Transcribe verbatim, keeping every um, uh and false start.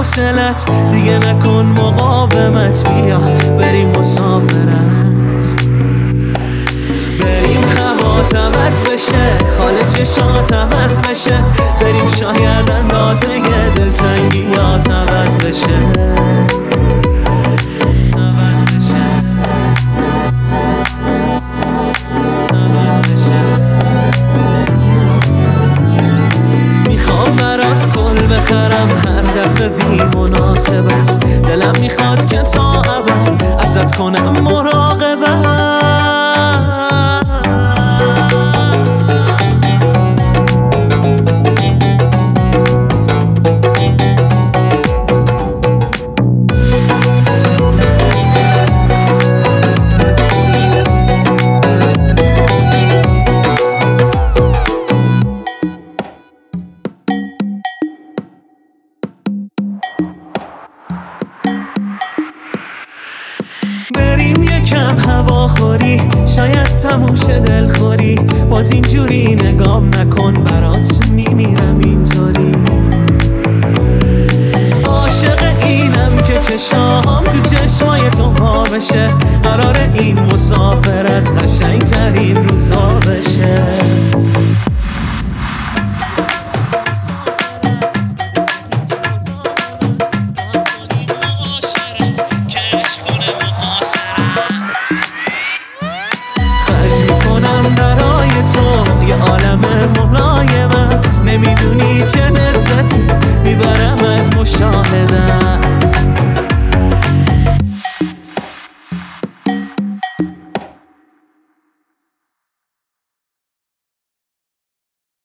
فاصلت، دیگه نکن مقاومت، بیا بریم مسافرت. بریم هوا عوض بشه، حال چشات عوض بشه، بریم شاید اندازه دلتنگی یا عوض بشه. بخرم هر دفعه بی مناسبت، دلم میخواد که تا ابد ازت کنم مراقبت. بریم یکم هواخوری، شاید تموم شه دلخوری، باز اینجوری نگام نکن، برات میمیرم اینطوری. عاشق اینم که چشام تو چشمای تو پا بشه، قراره این مسافرت قشنگ ترین روزا بشه. برای تو یه عالم ملایمت، نمیدونی چه لذتی میبرم از مشاهدت.